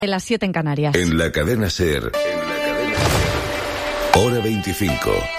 En las 7 en Canarias. En la cadena SER. Hora 25.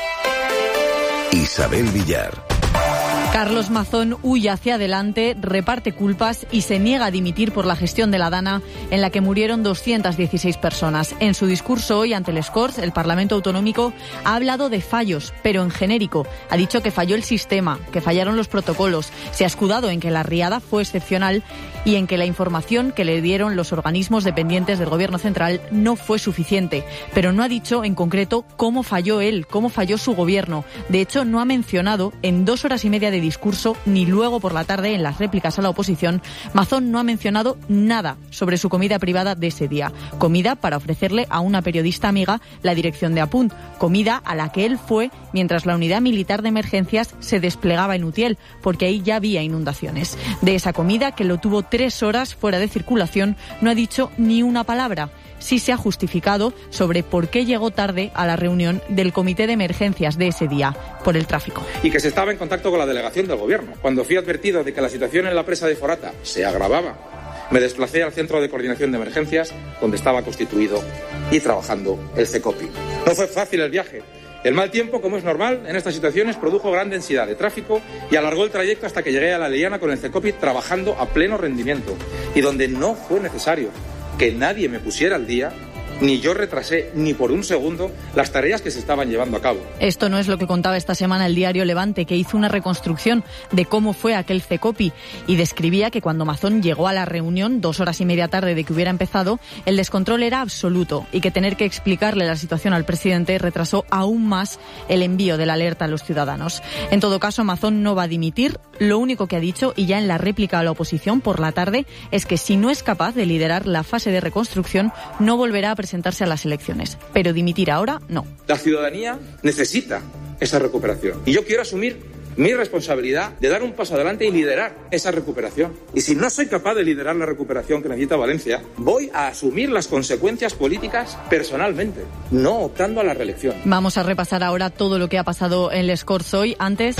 Isabel Villar. Carlos Mazón huye hacia adelante, reparte culpas y se niega a dimitir por la gestión de la Dana, en la que murieron 216 personas. En su discurso hoy ante les Corts, el Parlamento Autonómico ha hablado de fallos, pero en genérico. Ha dicho que falló el sistema, que fallaron los protocolos. Se ha escudado en que la riada fue excepcional y en que la información que le dieron los organismos dependientes del Gobierno central no fue suficiente. Pero no ha dicho en concreto cómo falló él, cómo falló su gobierno. De hecho, no ha mencionado en 2 horas y media de discurso, ni luego por la tarde en las réplicas a la oposición, Mazón no ha mencionado nada sobre su comida privada de ese día. Comida para ofrecerle a una periodista amiga la dirección de Apunt. Comida a la que él fue mientras la unidad militar de emergencias se desplegaba en Utiel, porque ahí ya había inundaciones. De esa comida, que lo tuvo 3 horas fuera de circulación, no ha dicho ni una palabra. Sí se ha justificado sobre por qué llegó tarde a la reunión del comité de emergencias de ese día, por el tráfico. Y que se estaba en contacto con la delegación del Gobierno. Cuando fui advertido de que la situación en la presa de Forata se agravaba, me desplacé al centro de coordinación de emergencias, donde estaba constituido y trabajando el CECOPI. No fue fácil el viaje. El mal tiempo, como es normal en estas situaciones, produjo gran densidad de tráfico y alargó el trayecto hasta que llegué a La Leyana con el CECOPI trabajando a pleno rendimiento, y donde no fue necesario que nadie me pusiera al día, ni yo retrasé ni por un segundo las tareas que se estaban llevando a cabo. Esto no es lo que contaba esta semana el diario Levante, que hizo una reconstrucción de cómo fue aquel CECOPI y describía que cuando Mazón llegó a la reunión 2 horas y media tarde de que hubiera empezado, el descontrol era absoluto y que tener que explicarle la situación al presidente retrasó aún más el envío de la alerta a los ciudadanos. En todo caso, Mazón no va a dimitir. Lo único que ha dicho, y ya en la réplica a la oposición por la tarde, es que si no es capaz de liderar la fase de reconstrucción, no volverá a presentarse a las elecciones. Pero dimitir ahora, no. La ciudadanía necesita esa recuperación. Y yo quiero asumir mi responsabilidad de dar un paso adelante y liderar esa recuperación. Y si no soy capaz de liderar la recuperación que necesita Valencia, voy a asumir las consecuencias políticas personalmente, no optando a la reelección. Vamos a repasar ahora todo lo que ha pasado en les Corts hoy. Antes,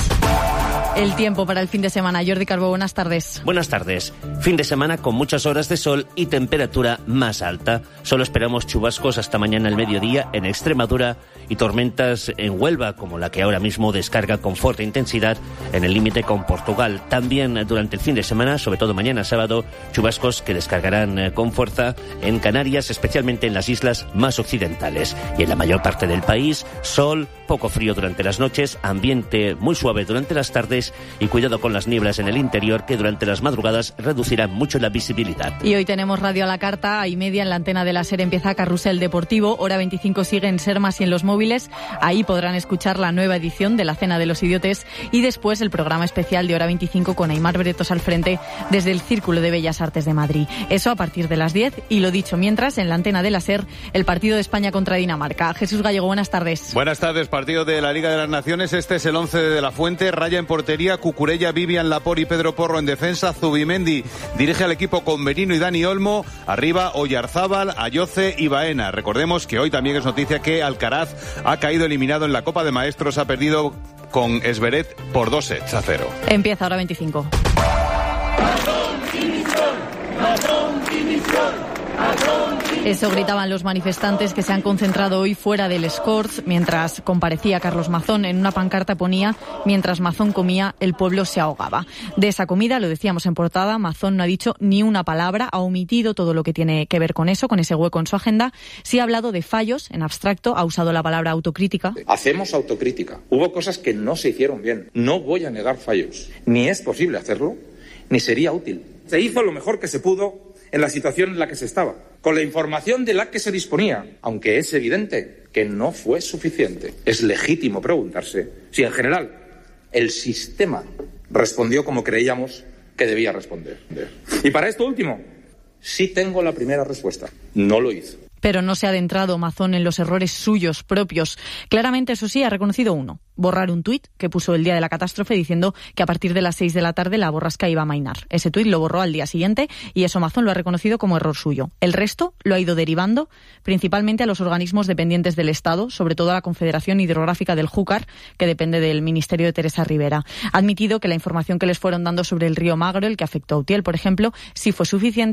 el tiempo para el fin de semana. Jordi Carbó, buenas tardes. Buenas tardes. Fin de semana con muchas horas de sol y temperatura más alta. Solo esperamos chubascos hasta mañana al mediodía en Extremadura y tormentas en Huelva, como la que ahora mismo descarga con fuerte intensidad en el límite con Portugal. También durante el fin de semana, sobre todo mañana sábado, chubascos que descargarán con fuerza en Canarias, especialmente en las islas más occidentales. Y en la mayor parte del país, sol, poco frío durante las noches, ambiente muy suave durante las tardes y cuidado con las nieblas en el interior, que durante las madrugadas reducirán mucho la visibilidad. Y hoy tenemos radio a la carta, a 1:30 en la antena de la SER empieza Carrusel Deportivo, hora 25 sigue en SER Más y en los móviles. Ahí podrán escuchar la nueva edición de La Cena de los Idiotes y después el programa especial de hora 25 con Aimar Bretos al frente desde el Círculo de Bellas Artes de Madrid. Eso a partir de las 10 y lo dicho, mientras en la antena de la SER el partido de España contra Dinamarca. Jesús Gallego, buenas tardes. Buenas tardes, partido de la Liga de las Naciones. Este es el 11 de La Fuente, Raya en portería, Cucurella, Vivian Lapor y Pedro Porro en defensa, Zubimendi dirige al equipo con Merino y Dani Olmo, arriba Oyarzábal, Ayoce y Baena. Recordemos que hoy también es noticia que Alcaraz ha caído eliminado en la Copa de Maestros, ha perdido con Esberet por 2-0. Empieza ahora 25. Eso gritaban los manifestantes que se han concentrado hoy fuera de les Corts. Mientras comparecía Carlos Mazón, en una pancarta ponía: mientras Mazón comía, el pueblo se ahogaba. De esa comida, lo decíamos en portada, Mazón no ha dicho ni una palabra, ha omitido todo lo que tiene que ver con eso, con ese hueco en su agenda. Sí ha hablado de fallos, en abstracto, ha usado la palabra autocrítica. Hacemos autocrítica. Hubo cosas que no se hicieron bien. No voy a negar fallos. Ni es posible hacerlo, ni sería útil. Se hizo lo mejor que se pudo en la situación en la que se estaba, con la información de la que se disponía, aunque es evidente que no fue suficiente. Es legítimo preguntarse si en general el sistema respondió como creíamos que debía responder. Y para esto último, sí tengo la primera respuesta. No lo hizo. Pero no se ha adentrado Mazón en los errores suyos propios. Claramente, eso sí, ha reconocido uno: borrar un tuit que puso el día de la catástrofe diciendo que a partir de las 6 de la tarde la borrasca iba a amainar. Ese tuit lo borró al día siguiente y eso Mazón lo ha reconocido como error suyo. El resto lo ha ido derivando principalmente a los organismos dependientes del Estado, sobre todo a la Confederación Hidrográfica del Júcar, que depende del Ministerio de Teresa Rivera. Ha admitido que la información que les fueron dando sobre el río Magro, el que afectó a Utiel, por ejemplo, sí fue suficiente.